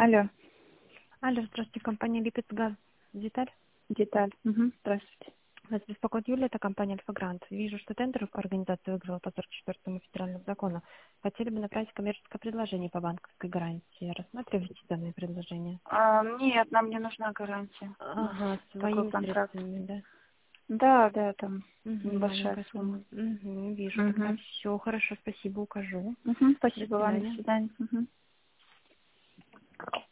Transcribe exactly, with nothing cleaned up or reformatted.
Алло, Алло, здравствуйте, компания Липецгаз. Деталь. деталь. Угу. Здравствуйте. Вас беспокоит Юлия, это компания Альфа-Грант. Вижу, что тендер организации выиграла по сорок четвёртому федеральному закону. Хотели бы направить коммерческое предложение по банковской гарантии. Рассматриваете данное предложение? А, нет, нам не нужна гарантия. У нас Ага, такой своими контракт. средствами, да? Да, да, там Угу, небольшая маленькая сумма. сумма. Угу, вижу, тогда Угу. все хорошо, спасибо, укажу. Угу. До Спасибо вам, до свидания. свидания. Угу.